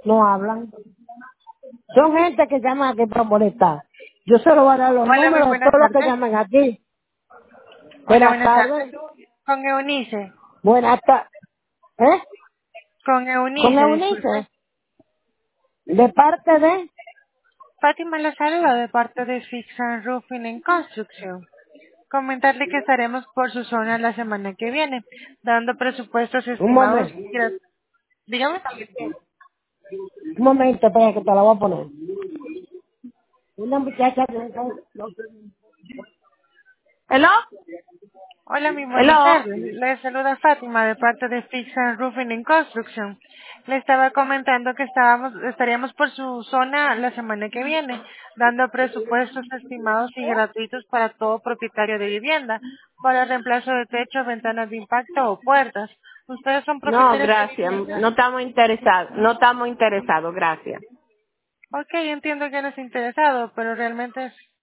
No hablan. Son gente que llama aquí para molestar. Yo solo voy a dar los Hola, muy números de buenas todos los que tardes. llaman aquí. Hola, Buenas buenas tardes. tardes. Con Eunice. Buenas tardes. ¿Eh? Con Con Eunice, disculpe. Eunice. De parte de... Fátima la saluda de parte de Fix and Roofing en Construction. Comentarle que estaremos por su zona la semana que viene, dando presupuestos Un estimados. momento. Dígame. Un momento, espera que te la voy a poner. Una muchacha... ¿Hello? Hola, muy buenas ¿Hello? tardes. Le saluda Fátima de parte de Fix and Roofing en Construction. Le estaba comentando que estaríamos por su zona la semana que viene, dando presupuestos estimados y gratuitos para todo propietario de vivienda, para el reemplazo de techo, ventanas de impacto o puertas. ¿Ustedes son No, propietarios de gracias. vivienda? No estamos interesados. No estamos interesados, gracias. Ok, entiendo que no es interesado, pero realmente